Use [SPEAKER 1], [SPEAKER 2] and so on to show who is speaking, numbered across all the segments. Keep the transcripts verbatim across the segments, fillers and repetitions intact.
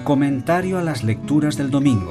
[SPEAKER 1] Comentario a las lecturas del domingo.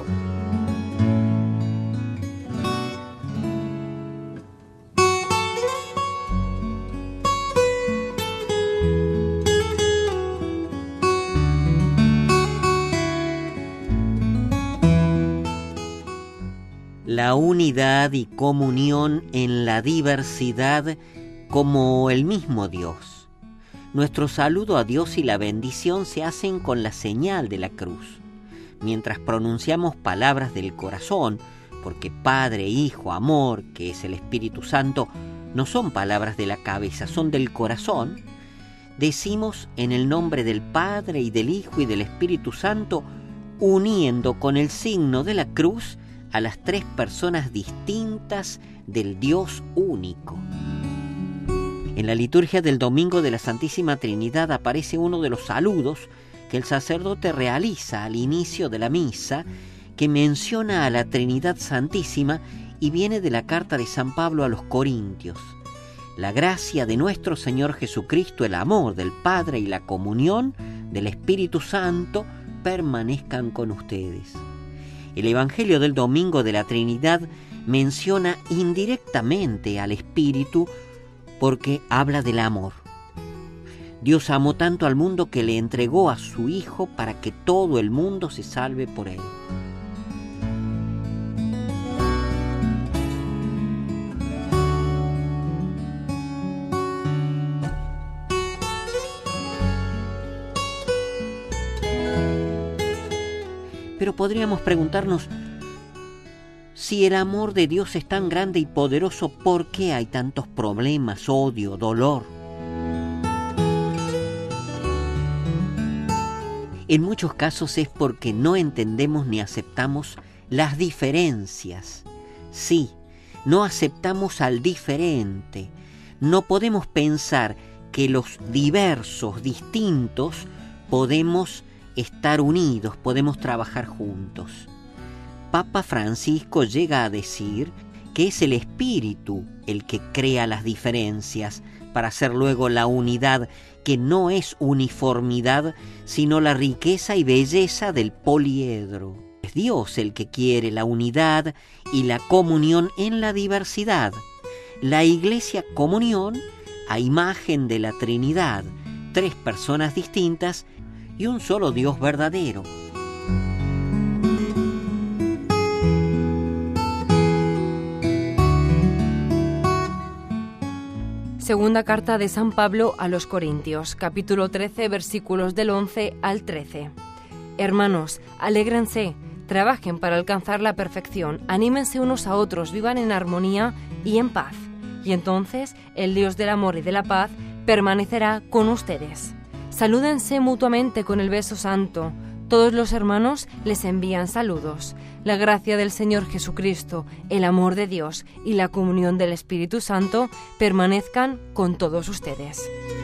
[SPEAKER 2] La unidad y comunión en la diversidad como el mismo Dios. Nuestro saludo a Dios y la bendición se hacen con la señal de la cruz. Mientras pronunciamos palabras del corazón, porque Padre, Hijo, Amor, que es el Espíritu Santo, no son palabras de la cabeza, son del corazón, decimos en el nombre del Padre y del Hijo y del Espíritu Santo, uniendo con el signo de la cruz a las tres personas distintas del Dios único. En la liturgia del Domingo de la Santísima Trinidad aparece uno de los saludos que el sacerdote realiza al inicio de la misa, que menciona a la Trinidad Santísima y viene de la carta de San Pablo a los Corintios. La gracia de nuestro Señor Jesucristo, el amor del Padre y la comunión del Espíritu Santo permanezcan con ustedes. El Evangelio del Domingo de la Trinidad menciona indirectamente al Espíritu porque habla del amor. Dios amó tanto al mundo que le entregó a su Hijo para que todo el mundo se salve por él. Pero podríamos preguntarnos, si el amor de Dios es tan grande y poderoso, ¿por qué hay tantos problemas, odio, dolor? En muchos casos es porque no entendemos ni aceptamos las diferencias. Sí, no aceptamos al diferente. No podemos pensar que los diversos, distintos, podemos estar unidos, podemos trabajar juntos. Papa Francisco llega a decir que es el Espíritu el que crea las diferencias para hacer luego la unidad, que no es uniformidad, sino la riqueza y belleza del poliedro. Es Dios el que quiere la unidad y la comunión en la diversidad. La Iglesia comunión a imagen de la Trinidad, tres personas distintas y un solo Dios verdadero.
[SPEAKER 3] Segunda carta de San Pablo a los Corintios, capítulo trece, versículos del once al trece. Hermanos, alégrense, trabajen para alcanzar la perfección, anímense unos a otros, vivan en armonía y en paz. Y entonces el Dios del amor y de la paz permanecerá con ustedes. Salúdense mutuamente con el beso santo. Todos los hermanos les envían saludos. La gracia del Señor Jesucristo, el amor de Dios y la comunión del Espíritu Santo permanezcan con todos ustedes.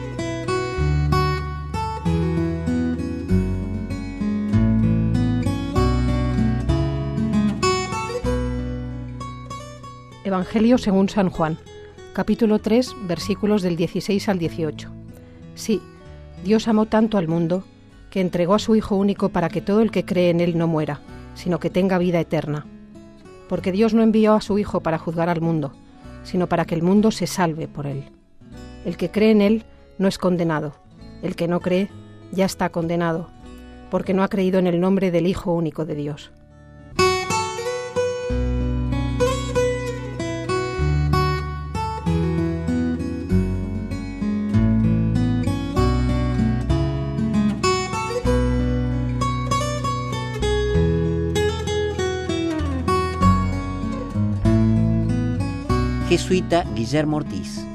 [SPEAKER 4] Evangelio según San Juan, capítulo tres, versículos del dieciséis al dieciocho. Sí, Dios amó tanto al mundo que entregó a su Hijo único para que todo el que cree en Él no muera, sino que tenga vida eterna. Porque Dios no envió a su Hijo para juzgar al mundo, sino para que el mundo se salve por Él. El que cree en Él no es condenado, el que no cree ya está condenado, porque no ha creído en el nombre del Hijo único de Dios.
[SPEAKER 2] Jesuita Guillermo Ortiz.